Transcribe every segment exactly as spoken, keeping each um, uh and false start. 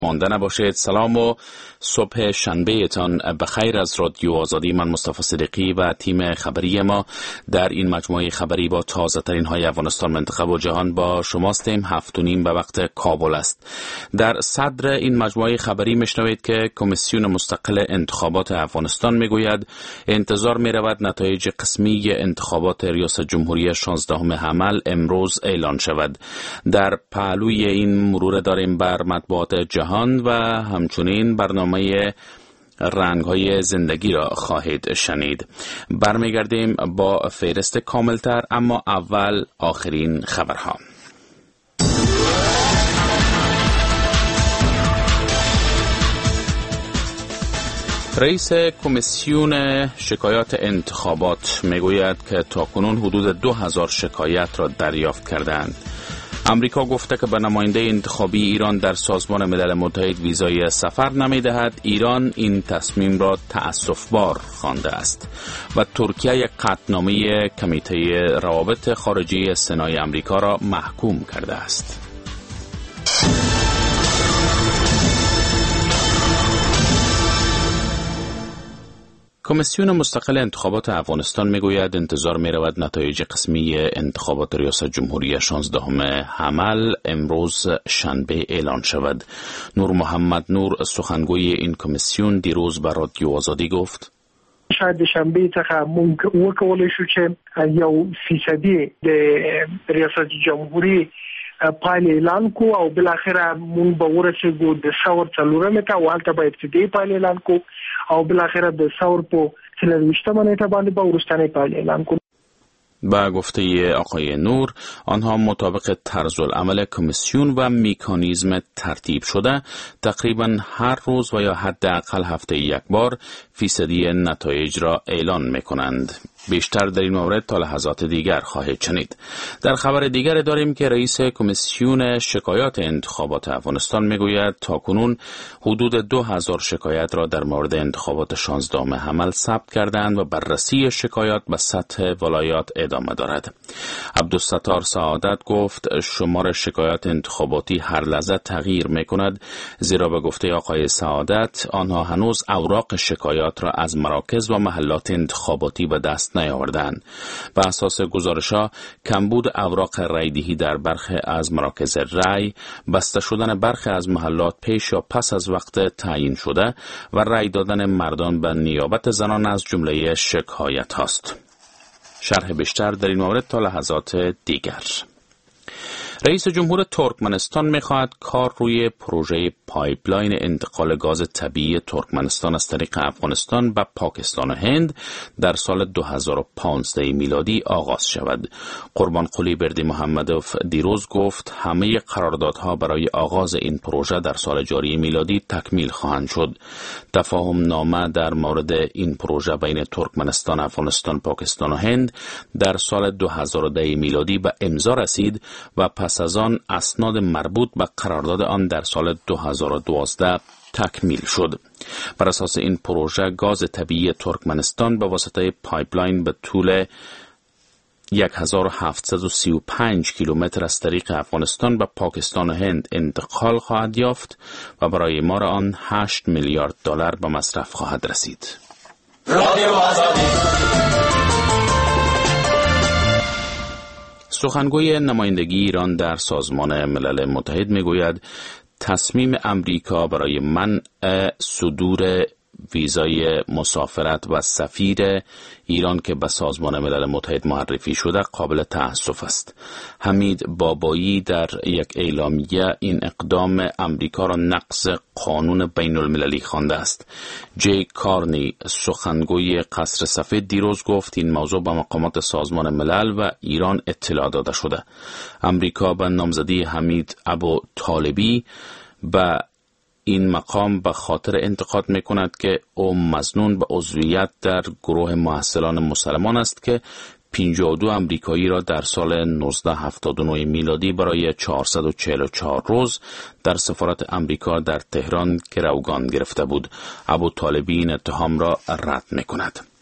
مانده نباشید. سلام و صبح شنبه تان بخیر از رادیو آزادی. من مصطفی صدیقی و تیم خبری ما در این مجموعه خبری با تازه ترین های افغانستان، منطقه و جهان با شماستیم. هفت و نیم به وقت کابل است. در صدر این مجموعه خبری میشنوید که کمیسیون مستقل انتخابات افغانستان میگوید انتظار میرود نتایج قسمی انتخابات ریاست جمهوری شانزدهم حمل امروز اعلان شود. در پهلوی این مرور داریم بر مطبوعات جهان و همچنین برنامه رنگ‌های زندگی را خواهید شنید. برمیگردیم با فهرست کاملتر، اما اول آخرین خبرها. رئیس کمیسیون شکایات انتخابات میگوید که تاکنون حدود دو هزار شکایت را دریافت کردند. امریکا گفته که به نماینده انتخابی ایران در سازمان ملل متحد ویزای سفر نمی‌دهد. ایران این تصمیم را تأسف‌بار خوانده است و ترکیه یک قطعنامه کمیته روابط خارجی سنای امریکا را محکوم کرده است. کمیسیون مستقل انتخابات افغانستان میگوید انتظار میرود نتایج قسمی انتخابات ریاست جمهوری شانزدهم حمل امروز شنبه اعلان شود. نور محمد نور، سخنگوی این کمیسیون، دیروز بر رادیو آزادی گفت شاید شنبه څخه مونږ وکولای شو چې یو فیصدي د ریاست جمهوری پایله اعلان کو او بل اخره مونږ به ورسېږو د ثور څلورمه ته، والته به ابتدایي پایله اعلان کو او بل اخره د ثور په څلرویشتمه نیټه باندې به وروستنۍ پایله اعلان کو. با گفته آقای نور، آنها مطابق طرز العمل کمیسیون و مکانیزم ترتیب شده تقریبا هر روز و یا حداقل هفته یک بار فیصدی نتایج را اعلان می‌کنند. بیشتر در این مورد تا لحظات دیگر خواهید شنید. در خبر دیگر داریم که رئیس کمیسیون شکایات انتخابات افغانستان میگوید تاکنون حدود دو هزار شکایت را در مورد انتخابات شانزدهم حمل ثبت کردند و بررسی شکایات به سطح ولایات ادامه دارد. عبدالستار سعادت گفت شمار شکایات انتخاباتی هر لحظه تغییر میکند، زیرا به گفته آقای سعادت آنها هنوز اوراق شکایات را از مراکز و محلات انتخاباتی به دست نیاوردند. بر اساس گزارش‌ها کمبود اوراق رایدهی در برخی از مراکز رای، بسته شدن برخی از محلات پیش یا پس از وقت تعیین شده و رای دادن مردان به نیابت زنان از جمله شکایت هاست. شرح بیشتر در این مورد تا لحظات دیگر. رئیس جمهور ترکمنستان می‌خواهد کار روی پروژه پایپلاین انتقال گاز طبیعی ترکمنستان از طریق افغانستان به پاکستان و هند در سال دو هزار و پانزده میلادی آغاز شود. قربانقلی بردی محمدوف دیروز گفت همه قراردادها برای آغاز این پروژه در سال جاری میلادی تکمیل خواهند شد. تفاهم نامه در مورد این پروژه بین ترکمنستان، افغانستان، پاکستان و هند در سال دو هزار و ده میلادی به امضا رسید و پس از آن اسناد مربوط به قرارداد آن در سال دو هزار و دوازده تکمیل شد. بر اساس این پروژه گاز طبیعی ترکمنستان به واسطه پایپلاین به طول هزار و هفتصد و سی و پنج کیلومتر از طریق افغانستان به پاکستان و هند انتقال خواهد یافت و برای مار آن هشت میلیارد دلار به مصرف خواهد رسید. رادیو آزادی. سخنگوی نمایندگی ایران در سازمان ملل متحد میگوید تصمیم امریکا برای منع صدور ویزای مسافرت و سفیر ایران که به سازمان ملل متحد معرفی شده قابل تأسف است. حمید بابایی در یک اعلامیه این اقدام امریکا را نقض قانون بین المللی خوانده است. جی کارنی، سخنگوی قصر سفید، دیروز گفت این موضوع به مقامات سازمان ملل و ایران اطلاع داده شده. امریکا به نامزدی حمید ابو طالبی به این مقام به خاطر انتقاد می کند که او مظنون به عضویت در گروه محصلان مسلمان است که پنجاه و دو امریکایی را در سال نوزده هفتاد و نه میلادی برای چهارصد و چهل و چهار روز در سفارت امریکا در تهران گروگان گرفته بود. ابو طالبی این اتهام را رد می کند.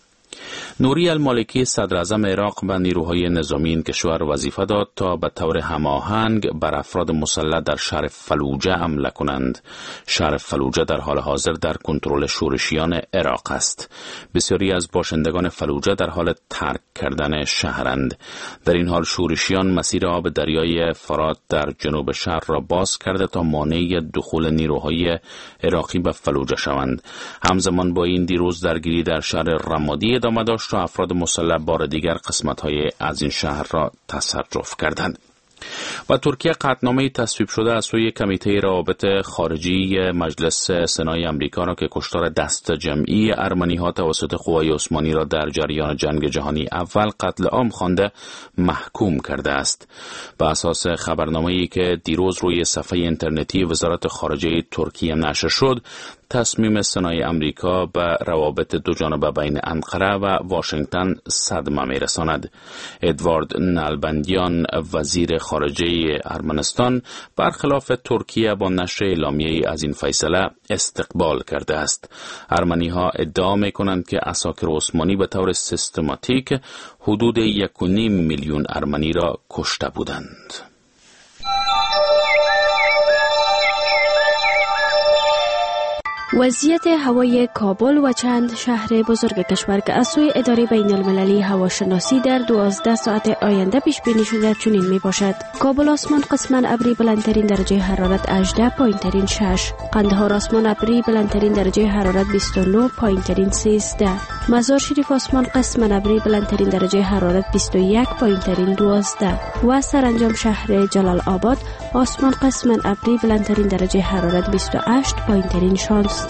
نوری المالکی صدر اعظم عراق به نیروهای نظامی این کشور وظیفه داد تا به طور هماهنگ بر افراد مسلح در شهر فلوجه حمله کنند. شهر فلوجه در حال حاضر در کنترل شورشیان عراق است. بسیاری از باشندگان فلوجه در حال ترک کردن شهرند. در این حال شورشیان مسیر آب دریای فرات در جنوب شهر را باز کرده تا مانع دخول نیروهای عراقی به فلوجه شوند. همزمان با این دیروز درگیری در شهر رمادی ادامه داشت و افراد مسلح بار دیگر قسمت‌های از این شهر را تصرف کردند. و ترکیه قطعنامه تصویب شده از سوی کمیته روابط خارجی مجلس سنای امریکا را که کشتار دست جمعی ارمنی‌ها توسط قوای عثمانی را در جریان جنگ جهانی اول قتل عام خوانده محکوم کرده است. بر اساس خبرنامه‌ای که دیروز روی صفحه اینترنتی وزارت خارجه ترکیه نشر شد، تصمیم سنای امریکا به روابط دو جانبه بین انقره و واشنگتن صدمه می‌رساند. ادوارد نالبندیان وزیر خارجه ارمنستان برخلاف ترکیه با نشر اعلامیه‌ای از این فیصله استقبال کرده است. ارمنی‌ها ادعا می‌کنند که عساکر عثمانی به طور سیستماتیک حدود یک و نیم میلیون ارمنی را کشته بودند. وضعیت هوای کابل و چند شهر بزرگ کشور که از سوی اداره بین المللی هواشناسی در دوازده ساعت آینده پیش بینی شده چنین می باشد: کابل آسمان قسماً ابری بلندترین درجه حرارت هجده، پایینترین شش. قندهار آسمان ابری بلندترین درجه حرارت بیست و نه، پایینترین سیزده. مزار شریف آسمان قسماً ابری بلندترین درجه حرارت بیست و یک، پایینترین دوازده. و سرانجام شهر جلال آباد آسمان قسماً ابری بلندترین درجه حرارت بیست و هشت، پایینترین شانزده.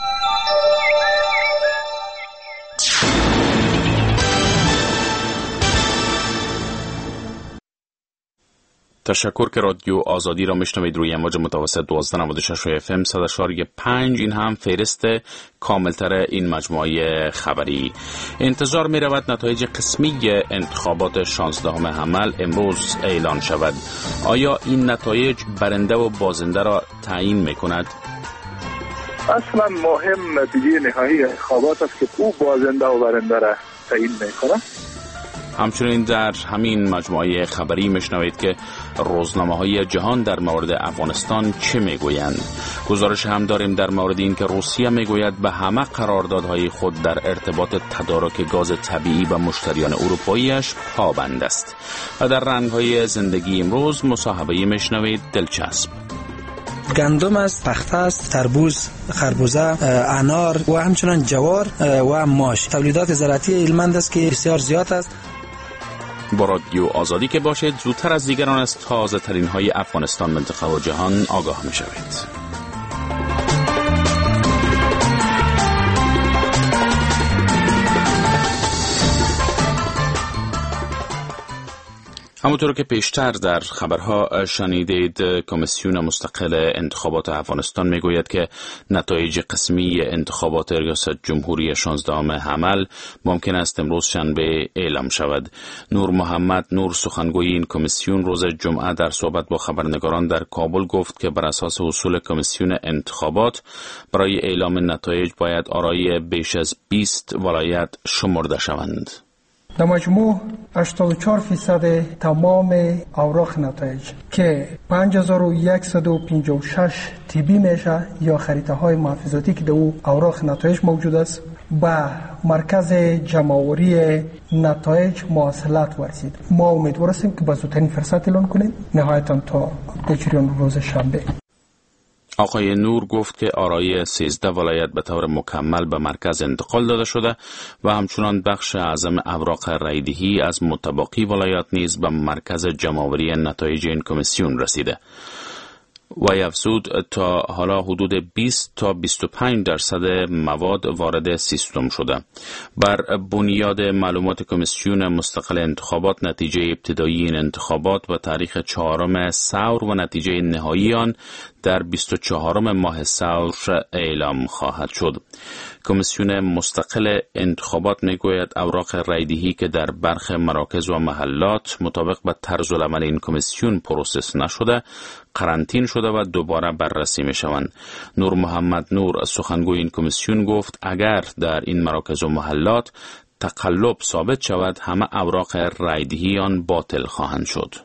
تشکر که رادیو آزادی را میشنوید روی امواج متوسط دوازده نود و شش اف ام صد و چهار و پنج. این هم فهرست کاملتر این مجموعه خبری. انتظار می رود نتایج قسمی انتخابات شانزدهم حمل امروز اعلان شود. آیا این نتایج برنده و بازنده را تعیین می کند؟ اصلا مهم نتیجه نهایی انتخابات است که او بازنده و برنده را تعیین میکنه. همچنین در همین مجموعه خبری میشنوید که روزنامه‌های جهان در مورد افغانستان چه میگویند. گزارش هم داریم در مورد این که روسیه میگوید به همه قراردادهای خود در ارتباط تدارک گاز طبیعی به مشتریان اروپاییش پابند است. و در رنگ‌های زندگی امروز مصاحبه‌ای میشنوید دلچسب. گندم است، پخته است، تربوز، خربوزه، انار و همچنان جوار و ماش. تولیدات زراعتی ایلمند است که بسیار زیاد است. با رادیو آزادی که باشید زودتر از دیگران از تازه ترین های افغانستان، منطقه و جهان آگاه می شوید. همونطور که پیشتر در خبرها شنیدید، کمیسیون مستقل انتخابات افغانستان میگوید که نتایج قسمی انتخابات ریاست جمهوری شانزدهم حمل ممکن است امروز شنبه اعلام شود. نور محمد نور سخنگوی این کمیسیون روز جمعه در صحبت با خبرنگاران در کابل گفت که بر اساس اصول کمیسیون انتخابات برای اعلام نتایج باید آرای بیش از بیست ولایت شمرده شوند. در مجموع هشتاد و چهار فیصد تمام اوراق نتایج که پنج هزار و صد و پنجاه و شش تیبی میشه یا خریطه های محافظاتی که در او اوراق نتایج موجود است با مرکز جمع‌آوری نتایج مواصلت ورسید. ما امیدوار هستیم که با زودترین فرصت اعلان کنیم، نهایتاً تا در جریان روز شنبه. آقای نور گفت که آرای سیزده ولایت به طور مکمل به مرکز انتقال داده شده و همچنان بخش اعظم اوراق رایدهی از متبقی ولایات نیز به مرکز جمع‌آوری نتایج این کمیسیون رسیده. و افزود تا حالا حدود بیست تا بیست و پنج درصد مواد وارد سیستم شده. بر بنیاد معلومات کمیسیون مستقل انتخابات، نتیجه ابتدایی این انتخابات و تاریخ چهارم سور و نتیجه نهایی آن در بیست و چهارم ماه سور اعلام خواهد شد. کمیسیون مستقل انتخابات میگوید اوراق رایدهی که در برخی مراکز و محلات مطابق با طرز العمل این کمیسیون پروسس نشده قرنطین شده و دوباره بررسی می شوند. نور محمد نور سخنگوی این کمیسیون گفت اگر در این مراکز و محلات تقلب ثابت شود همه اوراق رایدهی آن باطل خواهند شد.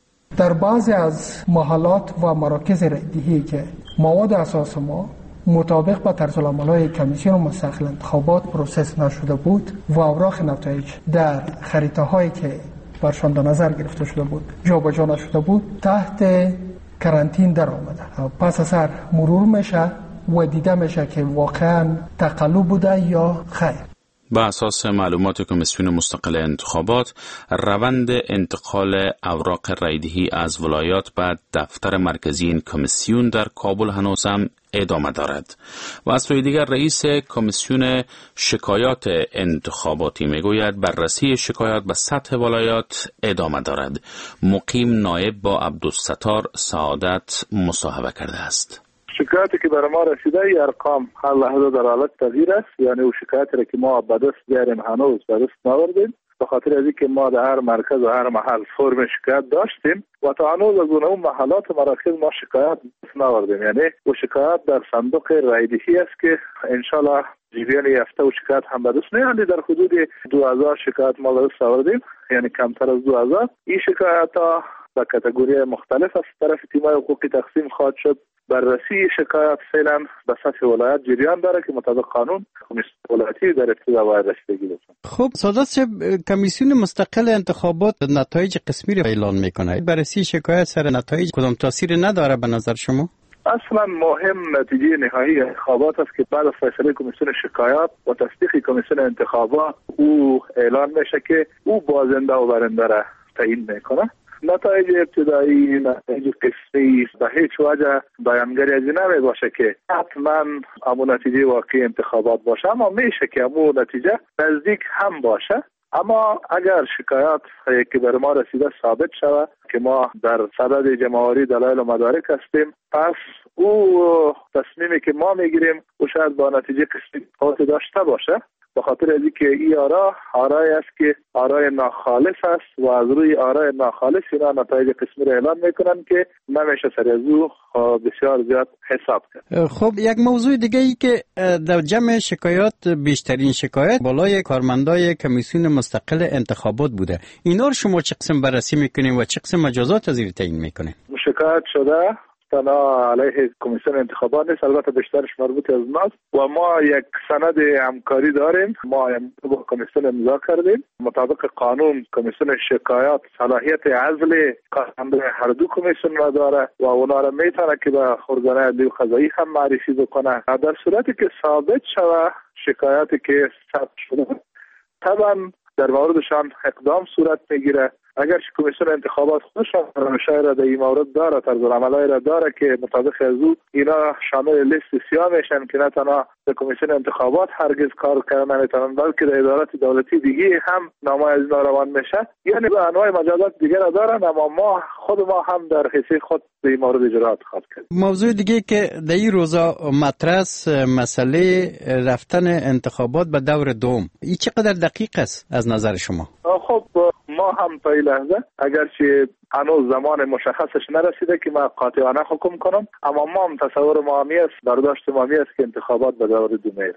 در بعضی از محلات و مراکز رایدهی که مواد اساس ما مطابق با طرزالعمل‌های کمیسیون مستقل انتخابات پروسس نشده بود و اوراق نتایج در خریطه‌هایی که برشان در نظر گرفته شده بود جابجا نشده بود تحت کرانتین در آمده. پس از هر مرور میشه و دیده میشه که واقعا تقلب بوده یا خیر. با اساس معلومات کمیسیون مستقل انتخابات، روند انتقال اوراق رایدهی از ولایات به دفتر مرکزی این کمیسیون در کابل هنوز هم ادامه دارد. و از سوی دیگر رئیس کمیسیون شکایات انتخاباتی میگوید بررسی شکایات به سطح ولایات ادامه دارد. مقیم نایب با عبدالستار سعادت مصاحبه کرده است. شکایاتی که برای ما رسیده ای ارقام هر لحظه در حالت تغییر است، یعنی او شکایاتی را که ما به دست بیاریم هنوز به دست ناوردیم، به خاطر از اینکه ما در هر مرکز و هر محل فرم شکایت داشتیم و تا هنوز از اون محلات و مراکز ما شکایت دست ناوردیم. یعنی او شکایت در صندوق رایدهی است که انشالله جریان یافته و شکایت هم به دست نیامده. در حدود دو هزار شکایت ما به دست آوردیم، یعنی کمتر از دو هزار. این شکایت ها به کاتگوری مختلف از طرف تیم‌های حقوقی تقسیم خواهد شد. بررسی شکایت فعلا به سطح ولایت جریان داره که مطابق قانون کمیسیون ولایتی در ابتدا باید رسیدگی بکنه. خب سعادت صاحب، کمیسیون مستقل انتخابات نتایج قسمی را اعلان میکنه. بررسی شکایت سر نتایج کدام تاثیر نداره به نظر شما؟ اصلا مهم نتیجه نهایی انتخابات است که بعد از فیصله کمیسیون شکایات و تصدیق کمیسیون انتخابات او اعلان میشه که او بازنده و برنده را تعیین میکنه. نتایج ابتدایی، نتایج قسمی به هیچ وجه بیانگری از نمی باشه که حتما همون نتیجه واقعی انتخابات باشه، اما میشه که همون نتیجه نزدیک هم باشه. اما اگر شکایات که بر ما رسیده ثابت شود که ما در صدد جمع‌آوری دلایل و مدارک هستیم، پس او تصمیمی که ما میگیریم او شاید با نتیجه قسمی خاص داشته باشه، به خاطر از اینکه این آرا آرای است که آرای ناخالص است و از روی آرای ناخالص اینا نتایج قسمی را اعلان میکنن که نمیشه سر از او بسیار زیاد حساب کرد. خب یک موضوع دیگه ای که در جمع شکایات بیشترین شکایت بالای کارمندای کمیسیون مستقل انتخابات بوده. اینا رو شما چه قسم بررسی میکنین و چه قسم مجازات از این تعیین میکنین؟ شکایت شده تنها علیه کمیسیون انتخابات نیست، البته بیشترش مربوط از ماست و ما یک سند همکاری داریم. ما با کمیسیون امضا کردیم. مطابق قانون کمیسیون شکایات صلاحیت عزل کارمندان هر دو کمیسیون را داره و اونا را میتونه که به ارگان عدلی و قضایی هم معرفی بکنه. در صورتی که ثابت شود شکایاتی که ثبت شده طبعا در موردشان اقدام صورت میگیره. اگر کمیسیون انتخابات خودشان روشای را در این مورد داره، طرزالعمل‌های را داره که مطابق از او اینا شامل لیست سیاه میشن که نه تنها در کمیسیون انتخابات هرگز کار کردن نمیتونن بلکه در ادارات دولتی دیگه هم نامه از اینا روان میشه، یعنی به انواع مجازات دیگه را دارن. اما ما خود ما هم در حیث خود در این مورد اجراات خواهد کرد. موضوع دیگه که در این روزا مطرح مسئله رفتن انتخابات به دور دوم، این چقدر دقیق است از نظر شما؟ خب ما هم تا این لحظه اگرچه هنوز زمان مشخصش نرسیده که ما قاطعانه حکم کنم، اما ما هم تصور مامی است، برداشت مامی است که انتخابات به دور دو میره.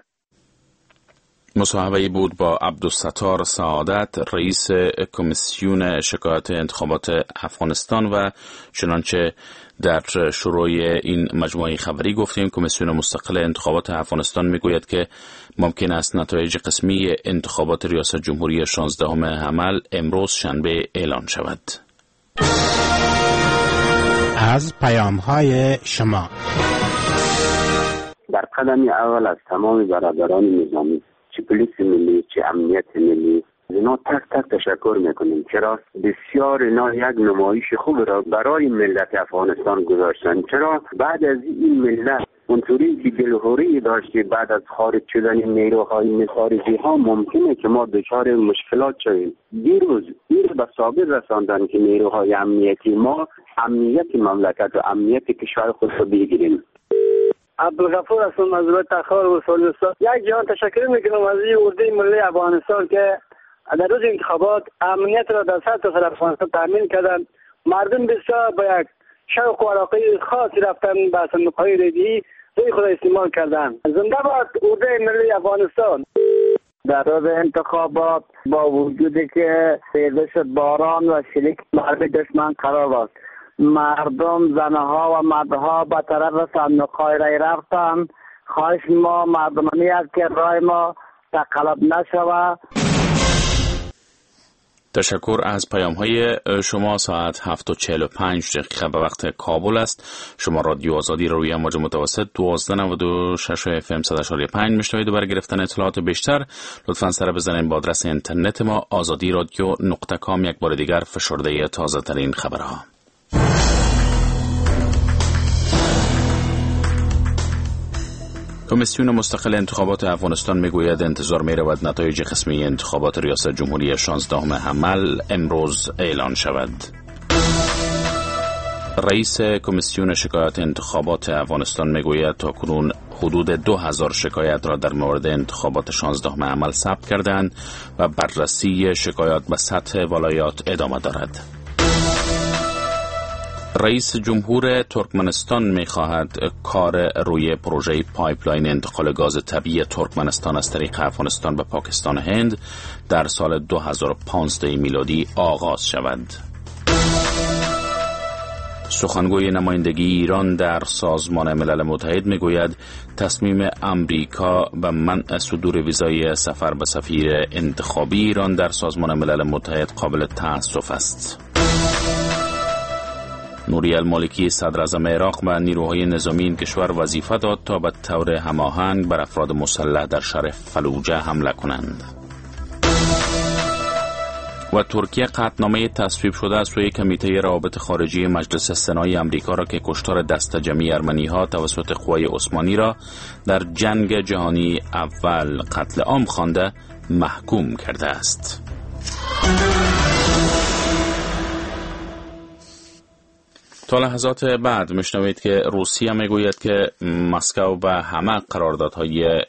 مصاحبه‌ای بود با عبدالستار سعادت، رئیس کمیسیون شکایات انتخابات افغانستان. و چنانچه در شروع این مجموعه خبری گفتیم، کمیسیون مستقل انتخابات افغانستان میگوید که ممکن است نتایج قسمی انتخابات ریاست جمهوری شانزدهم حمل امروز شنبه اعلان شود. از پیام‌های شما در قدم اول از تمام برادران نظامی، چه پلیس ملی چه امنیت ملی، اینا تک تک تشکر میکنیم. چرا بسیار اینا یک نمایش خوب را برای ملت افغانستان گذاشتن. چرا بعد از این ملت اونطوری که دلهوری داشته بعد از خارج شدن نیروهای خارجی ها ممکنه که ما دچار مشکلات شویم. دیروز این به ثابت رساندن که نیروهای امنیتی ما امنیت مملکت و امنیت کشور خود را بگیریم. عبدالغفور هستم از ولایت تخار و سالستان. یک جهان تشکر میکنم از این اردوی ملی افغانستان که در روز انتخابات امنیت را در سطح افغانستان تامین کردن. مردم بسیار با یک شوق و علاقه خاصی رفتن به صندوق‌های رایدهی روی خود استعمال کردن. زنده باد اردوی ملی افغانستان. در روز انتخابات با وجودی که سیلش باران و شلیک مرد دشمن قرار است، مردم زنها و مردها به طرف صندوق‌های رای رفتند. خواهش ما مردمانی است که رای ما تقلب نشود. تشکر از پیام های شما. ساعت هفت و چهل و پنج دقیقه به وقت کابل است. شما رادیو آزادی روی امواج متوسط دوازده نود و شش اف ام صد و چهار و پنج میشنوید و برای گرفتن اطلاعات بیشتر لطفاً سر بزنید به آدرس اینترنت ما آزادی رادیو نقطه کام. یک بار دیگر فشرده تازه ترین خبرها. کمیسیون مستقل انتخابات افغانستان میگوید انتظار می‌رود نتایج قسمی انتخابات ریاست جمهوری شانزدهم حمل امروز اعلان شود. رئیس کمیسیون شکایات انتخابات افغانستان میگوید تاکنون حدود دو هزار شکایت را در مورد انتخابات شانزدهم حمل ثبت کردند و بررسی شکایات به سطح ولایات ادامه دارد. رئیس جمهور ترکمنستان می‌خواهد کار روی پروژه پایپلاین انتقال گاز طبیعی ترکمنستان از طریق افغانستان به پاکستان و هند در سال دو هزار و پانزده میلادی آغاز شود. سخنگوی نمایندگی ایران در سازمان ملل متحد میگوید تصمیم امریکا به منع صدور ویزای سفر به سفیر انتخابی ایران در سازمان ملل متحد قابل تأسف است. نوری المالکی صدر اعظم عراق و نیروهای نظامی این کشور وظیفه داد تا به طور هماهنگ بر افراد مسلح در شهر فلوجه حمله کنند. و ترکیه قطعنامه تصویب شده از سوی کمیته روابط خارجی مجلس سنای امریکا را که کشتار دست جمعی ارمنی‌ها توسط قوای عثمانی را در جنگ جهانی اول قتل عام خوانده محکوم کرده است. تا لحظات بعد میشنوید که روسیه میگوید که مسکو به همه قراردادهای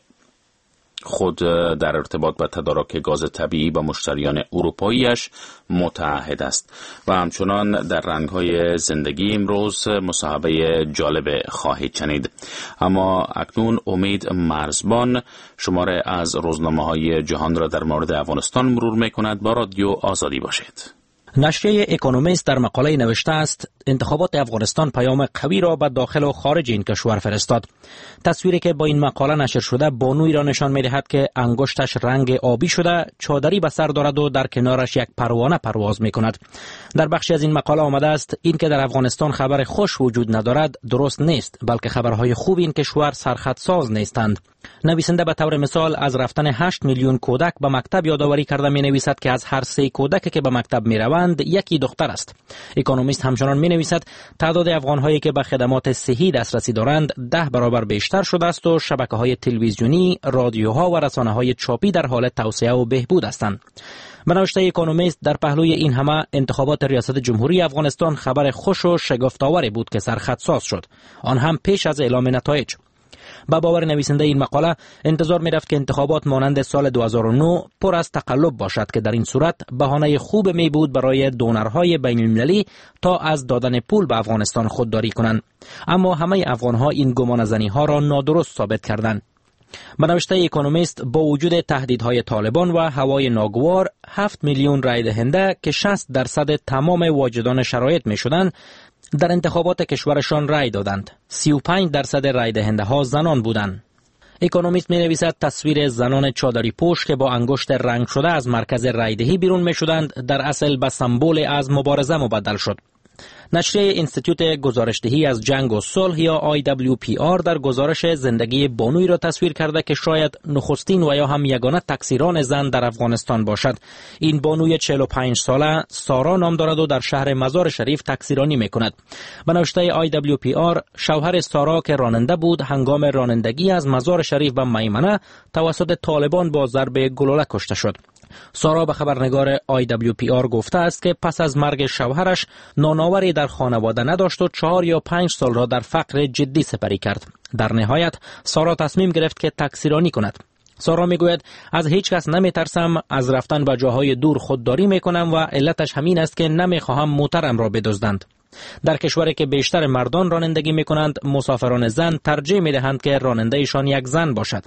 خود در ارتباط با تدارک گاز طبیعی با مشتریان اروپاییش متعهد است و همچنان در رنگ‌های زندگی امروز مصاحبه جالب خواهید شنید. اما اکنون امید مرزبان شماره از روزنامه‌های جهان را در مورد افغانستان مرور می‌کند. با رادیو آزادی باشید. نشریه اکونومیست در مقاله نوشته است انتخابات افغانستان پیام قوی را به داخل و خارج این کشور فرستاد. تصویری که با این مقاله نشر شده بانوی را نشان می‌دهد که انگشتش رنگ آبی شده، چادری به سر دارد و در کنارش یک پروانه پرواز می‌کند. در بخشی از این مقاله آمده است این که در افغانستان خبر خوش وجود ندارد درست نیست، بلکه خبرهای خوب این کشور سرخط ساز نیستند. نویسنده به طور مثال از رفتن هشت میلیون کودک به مکتب یادآوری کرده می نویسد که از هر سه کودکی که به مکتب می روند یکی دختر است. اکونومیست همچنان می نویسد تعداد افغانهایی که به خدمات صحی دسترسی دارند ده برابر بیشتر شده است و شبکه‌های تلویزیونی، رادیوها و رسانه‌های چاپی در حال توسعه و بهبود هستند. به نوشته اکونومیست در پهلوی این همه انتخابات ریاست جمهوری افغانستان خبر خوش و شگفت‌آوری بود که سرخط ساز شد، آن هم پیش از اعلام نتایج. با باور نویسنده این مقاله انتظار می رفت که انتخابات مانند سال دو هزار و نه پر از تقلب باشد که در این صورت بهانه خوب می بود برای دونرهای بین المللی تا از دادن پول به افغانستان خودداری کنند. اما همه افغانها این گمانه‌زنی ها را نادرست ثابت کردند. به نوشته اکونومیست با وجود تهدیدهای طالبان و هوای ناگوار هفت میلیون رای دهنده که شصت درصد تمام واجدان شرایط می شدند در انتخابات کشورشان رای دادند. سی و پنج درصد رای دهنده ها زنان بودند. اکونومیست می نویسد تصویر زنان چادری پوش که با انگشت رنگ شده از مرکز رایدهی بیرون می شدند در اصل به سمبل از مبارزه مبدل شد. نشریه اینستیتوت گزارشدهی از جنگ و صلح یا آی دبلیو پی آر در گزارش زندگی بانوی را تصویر کرده که شاید نخستین و یا هم یگانه تکثیران زن در افغانستان باشد. این بانوی چهل و پنج ساله سارا نام دارد و در شهر مزار شریف تکثیرانی میکند. به نوشته آی دبلیو پی آر شوهر سارا که راننده بود هنگام رانندگی از مزار شریف به میمنه توسط طالبان با ضرب گلوله کشته شد. سارا به خبرنگار آی دبلیو پی آر گفته است که پس از مرگ شوهرش نانآوری در خانواده نداشت و چهار یا پنج سال را در فقر جدی سپری کرد. در نهایت سارا تصمیم گرفت که تکثیرانی کند. سارا میگوید از هیچ کس نمی ترسم، از رفتن به جاهای دور خودداری میکنم و علتش همین است که نمیخواهم موترم را بدزدند. در کشوری که بیشتر مردان رانندگی میکنند مسافران زن ترجیح میدهند که رانندهشان یک زن باشد.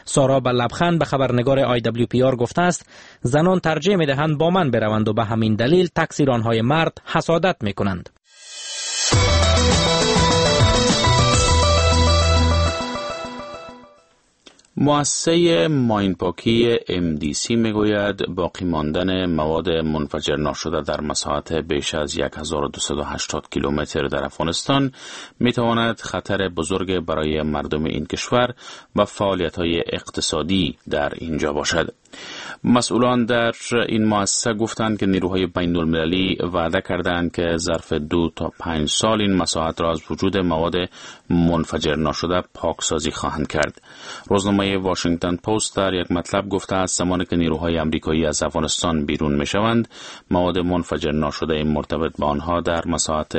سارا به لبخند به خبرنگار آی دبلیو پی آر گفته است زنان ترجیح می دهند با من بروند و به همین دلیل تقصیرانهای مرد حسادت می کنند. مؤسسه ماینپاکی ام دی سی میگوید باقی ماندن مواد منفجر ناشده در مساحت بیش از هزار و دویست و هشتاد کیلومتر در افغانستان میتواند خطر بزرگ برای مردم این کشور و فعالیت‌های اقتصادی در اینجا باشد. مسئولان در این مؤسسه گفتند که نیروهای بین المللی وعده کردند که ظرف دو تا پنج سال این مساحت را از وجود مواد منفجر ناشده پاکسازی خواهند کرد. روزنامه واشنگتن پست در یک مطلب گفته است زمانی که نیروهای آمریکایی از افغانستان بیرون می شوند مواد منفجر ناشده مرتبط با آنها در مساحت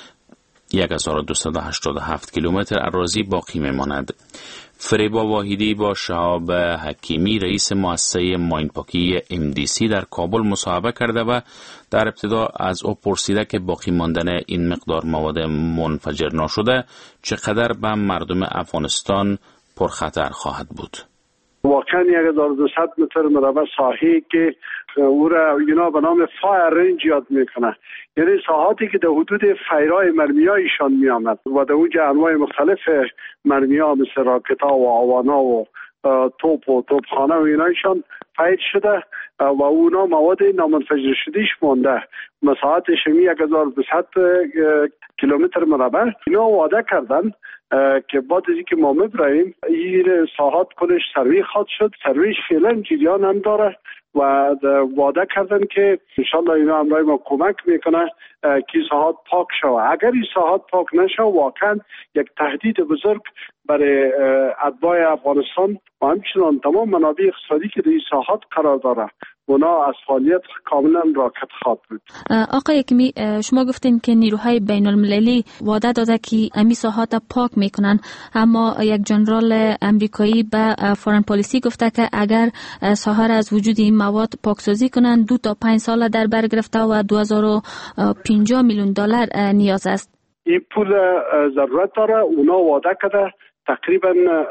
هزار و دویست و هشتاد و هفت کیلومتر اراضی باقی می ماند. فریبا واحدی با شهاب حکیمی رئیس مؤسسه ماینپاکی ام دی سی در کابل مصاحبه کرده و در ابتدا از او پرسیده که باقی ماندن این مقدار مواد منفجر ناشده چقدر به مردم افغانستان پرخطر خواهد بود. واقعا هزار و دویست متر مربع ساحه که او را اینا به نام فایر رنج یاد میکنه، یعنی ساحاتی که در حدود فیرای مرمیایشان میامد و در اونجا انواع مختلف مرمیا مثل راکتا و آوانا و توپ و توپخانه و اینایشان فایر شده و اونا مواد نامنفجر شدهش مونده. مساحتش هزار و دویست کیلومتر مربع. اینا وعده کردن که بعد از اینکه ما میبریم این ساحات کلش سروی خواهد شد. سرویش فعلا جریان هم داره و وعده کردن که انشالله اینا همراه ما کمک میکنه که ساحات پاک شود. اگر این ساحات پاک نشه واقعا یک تهدید بزرگ برای اتباع افغانستان و همچنان تمام منابع اقتصادی که در این ساحات قرار داره اونا از فعالیت کاملا راکت خواهد بود. آقای حکیمی، شما گفتین که نیروهای بین المللی وعده داده که امی ساحات پاک میکنن، اما یک جنرال امریکایی به فورن پالیسی گفته که اگر ساحه از وجود این مواد پاکسازی کنن دو تا پنج سال در بر گرفته و دو هزار و پنجاه میلیون دلار نیاز است. این پول ضرورت داره. اونا وعده کرده تقریبا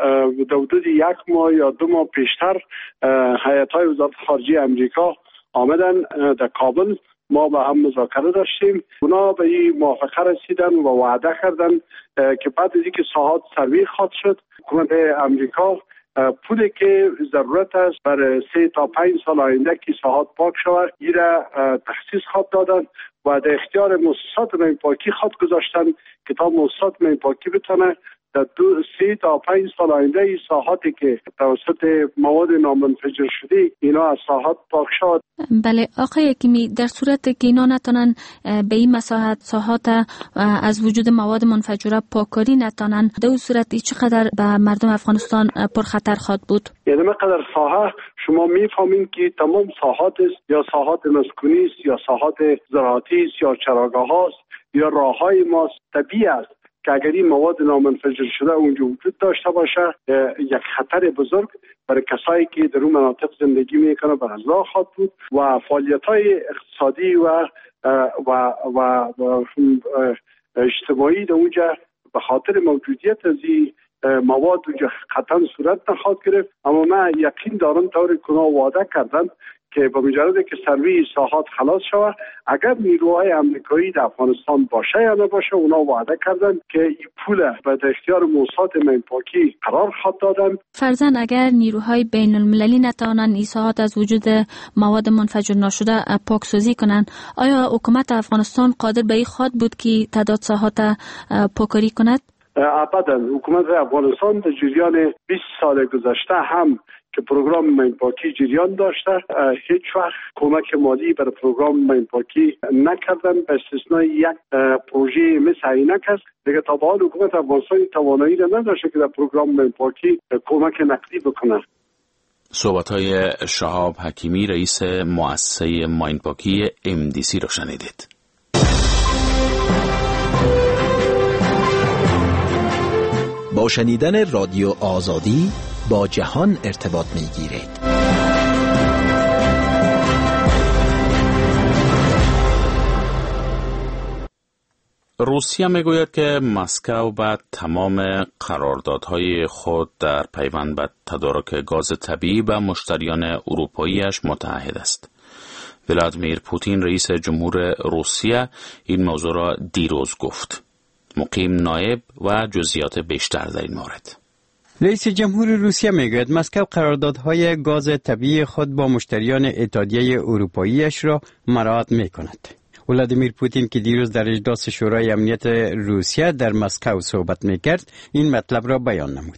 در حدود یک ماه یا دو ماه پیشتر هیئت‌های وزارت خارجه امریکا آمدن در کابل، ما با هم مذاکره داشتیم. اونا به این موافقه رسیدن و وعده کردن که بعد از اینکه ساحات سروی خواهد شد حکومت امریکا پولی که ضرورت است برای سه تا پنج سال آینده که ساحات پاک شود این را تخصیص خواهد دادن و در اختیار مؤسسات ماینپاکی خواهد گذاشتن که تا مؤسسات ماینپاکی بتونه در دو سه تا پنج سال آینده این ساحاتی که توسط مواد نامنفجر شده اینا از ساحات پاک شد. بله آقای حکیمی، در صورت که اینا نتونن به این مساحت ساحات از وجود مواد منفجره پاککاری نتونن، در اون صورت چقدر به مردم افغانستان پرخطر خواهد بود؟ یعنی مقدر ساحه شما میفهمین که تمام ساحات است، یا ساحات مسکونی است یا ساحات زراعتی است یا چراگاه هاست یا راههای ماست. طبیعی است که اگر این مواد نامنفجر شده اونجا وجود داشته باشه یک خطر بزرگ برای کسایی که در اون مناطق زندگی میکنه به غذا خواهد بود و فعالیت‌های اقتصادی و و و, و اجتماعی در اونجا به خاطر موجودیت از این مواد اونجا قطعا صورت نخواهد گرفت. اما من یقین دارم طوری که وعده کردن که با مجرد که سروی ساحات خلاص شود اگر نیروهای امریکایی در افغانستان باشه یا نباشه اونا وعده کردن که این پول به اختیار مؤسسات ماینپاکی قرار خواهد دادن. فرضاً اگر نیروهای بین المللی نتوانند این ساحات از وجود مواد منفجر ناشده پاکسازی کنند، آیا حکومت افغانستان قادر به این خواهد بود که تعداد ساحات پاککاری کند؟ ابدا. حکومت افغانستان در جریان بیست سال گذشته هم که پروگرام ماینپاکی جریان داشته هیچ وقت کمک مالی برای پروگرام ماینپاکی نکردن به استثنای یک پروژه مثل اینک است. دیگه تا به حال حکومت افغانستان توانایی را نداشته که در پروگرام ماینپاکی کمک نقدی بکنه. صحبت‌های شهاب حکیمی رئیس مؤسسه ماینپاکی ام دی سی را شنیدید. با شنیدن رادیو آزادی با جهان ارتباط می‌گیرید. روسیه میگوید که مسکو به تمام قراردادهای خود در پیوند به تدارک گاز طبیعی به مشتریان اروپاییش متعهد است. ولادیمیر پوتین رئیس جمهور روسیه این موضوع را دیروز گفت. مقیم نایب و جزئیات بیشتر در این مورد. رئیس جمهور روسیه میگوید مسکو قراردادهای گاز طبیعی خود با مشتریان اتحادیه اروپاییش را مراعات میکند. ولادیمیر پوتین که دیروز در اجلاس شورای امنیت روسیه در مسکو صحبت میکرد این مطلب را بیان نمود.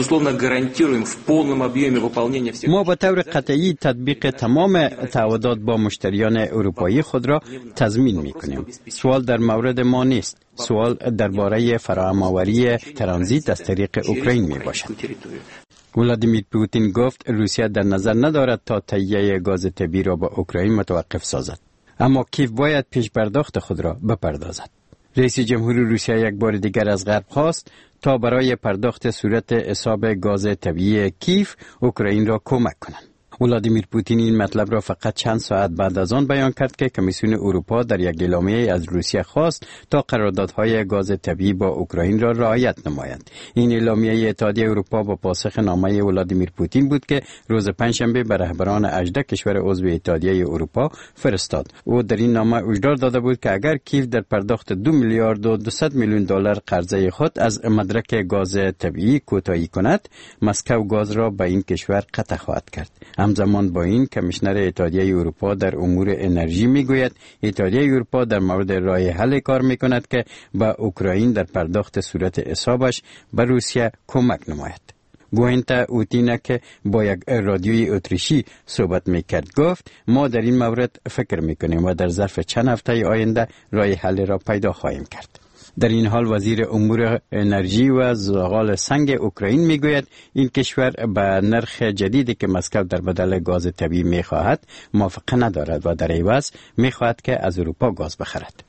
ما به طور قطعی تطبیق تمام تعهدات با مشتریان اروپایی خود را تضمین میکنیم. سوال در مورد ما نیست. سوال درباره فراهم‌آوری ترانزیت از طریق اوکراین می باشد. ولادیمیر پوتین گفت روسیه در نظر ندارد تا تهیه گاز طبیعی را با اوکراین متوقف سازد، اما کیف باید پیش پرداخت خود را بپردازد. رئیس جمهور روسیه یک بار دیگر از غرب خواست تا برای پرداخت صورت حساب گاز طبیعی کیف اوکراین را کمک کنند. ولادیمیر پوتین این مطلب را فقط چند ساعت بعد از آن بیان کرد که کمیسیون اروپا در یک اعلامیه از روسیه خواست تا قراردادهای گاز طبیعی با اوکراین را رعایت نماید. این اعلامیه اتحادیه اروپا با پاسخ نامه ولادیمیر پوتین بود که روز پنجشنبه به رهبران هجده کشور عضو اتحادیه اروپا فرستاد. او در این نامه هشدار داده بود که اگر کیف در پرداخت دو میلیارد و دویست میلیون دلار قرضه خود از مدرک گاز طبیعی کوتاهی کند، مسکو گاز را به این کشور قطع خواهد کرد. همزمان با این کمیشنر اتحادیه اروپا در امور انرژی میگوید اتحادیه اروپا در مورد راه حل کار میکند که با اوکراین در پرداخت صورت حسابش به روسیه کمک نماید. گوینتا اوتینا که با یک رادیوی اتریشی صحبت میکرد گفت ما در این مورد فکر میکنیم و در ظرف چند هفته آینده راه حل را پیدا خواهیم کرد. در این حال وزیر امور انرژی و زغال سنگ اوکراین میگوید این کشور به نرخ جدیدی که مسکو در بدل گاز طبیعی میخواهد موافقه ندارد و در عوض میخواهد که از اروپا گاز بخرد.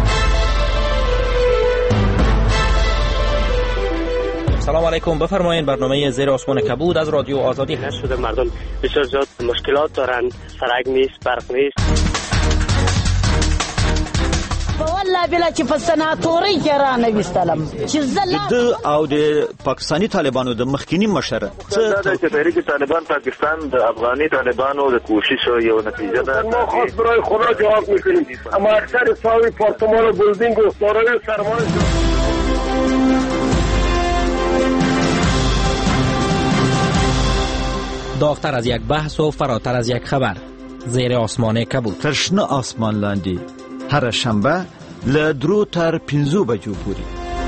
سلام علیکم، بفرمایید. برنامه زیر آسمان کبود از رادیو آزادی هست. شده مردم بسیار زیاد مشکلات دارن، سرک نیست، برق نیست. والله بلا چې په سناتوري کې را نه وستلم چې زله د او د پاکستانی طالبانو د مخکینی مشره څه د تحریک طالبان پاکستان د افغاني طالبانو د کوشش یو نتیجه ده. ما خاص برای خدا جواب میکنیم، اما اکثر ساوی پارتمان و بلدینگ و سارای سرمایه داغتر از یک بحث و فراتر از یک خبر. زیر آسمان کبود. تشنه آسمان لاندی هر شنبه له درو تر پنځو بجو پورې.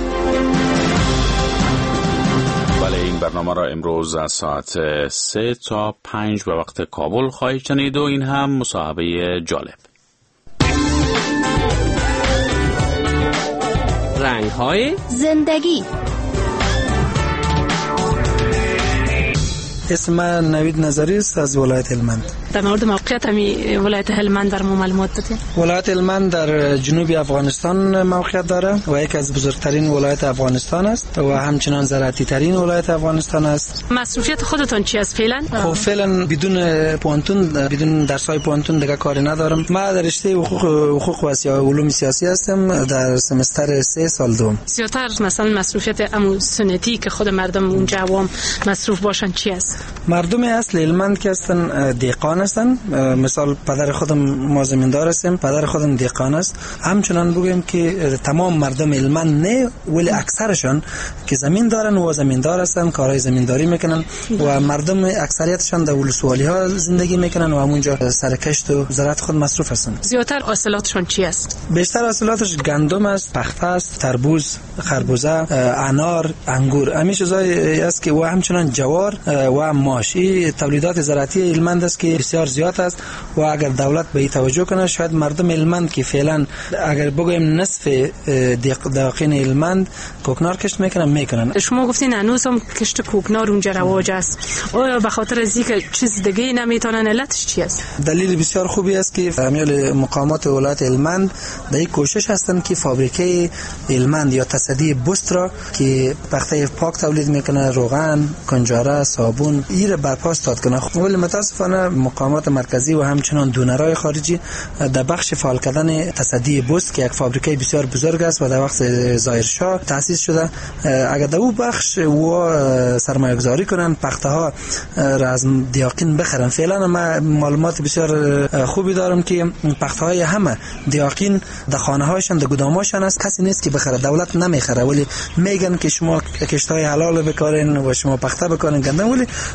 بله، این برنامه را امروز از ساعت سه تا پنج به وقت کابل خواهید شنید و این هم مصاحبه جالب. رنگ‌های زندگی. اسم من نوید نظری است از ولایت هلمند. در مورد موقعیت همی ولایت هلمند در معلومات بدید. ولایت هلمند در جنوب افغانستان موقعیت داره و یکی از بزرگترین ولایت افغانستان است و همچنان زراعتی ترین ولایت افغانستان است. مسئولیت خودتون چی است فعلا؟ خب فعلا بدون پوانتون، بدون درسای پوانتون دیگه کاری ندارم. ما در رشته حقوق حقوق و علوم سیاسی هستم، در سمستر سه سال دوم. زیاتر مثلا مسئولیت امو سنتی که خود مردم اونجا عوام مصروف باشن چی است؟ مردم اصل هلمند که هستن دیقان هستن. مثال پدر خودم ما زمیندار هستیم، پدر خودم دیقان است. همچنان بگیم که تمام مردم هلمند نه، ولی اکثرشون که زمین دارن و زمیندار هستن، کارهای زمینداری میکنن و مردم اکثریتشون در ولسوالی ها زندگی میکنن و همونجا سرکشت و زراعت خود مصروف هستن. زیاتر حاصلاتشون چی است؟ بیشتر حاصلاتش گندم است، پخته است، تربوز، خربوزه، انار، انگور. همین چیزایی است که و همچنان جوار و ماش. این تولیدات زراعتی هلمند است که بسیار زیاد است و اگر دولت به این توجه کنه شاید مردم هلمند که فعلا اگر بگویم نصف داقین هلمند کوکنار کشت میکنن میکنن. شما گفتین هنوز هم کشت کوکنار اونجا رواج است. آیا به خاطر از اینکه چیز دیگه نمیتونن؟ علتش چی است؟ دلیل بسیار خوبی است که فامیل مقامات ولایت هلمند در این کوشش هستند که فابریکه هلمند یا تصدی بست را که پخته پاک تولید میکنه، روغن، کنجاره، صابون، را برپاست داد کنه. خب ولی متاسفانه مقامات مرکزی و همچنان دونرای خارجی در بخش فعال کردن تصدی بوست که یک فابریکه بسیار بزرگ است و در وقت ظاهرشاه تأسیس شده، اگر در اون بخش و سرمایه گذاری کنن، پخته ها را از دیاقین بخرن. فعلا ما معلومات بسیار خوبی دارم که پخته های همه دیاقین در خانه هایشان، در گوداماشان است، کسی نیست که بخره، دولت نمیخره، ولی میگن که شما کشتای حلال بکارین و شما پخته بکنین گندم، ولی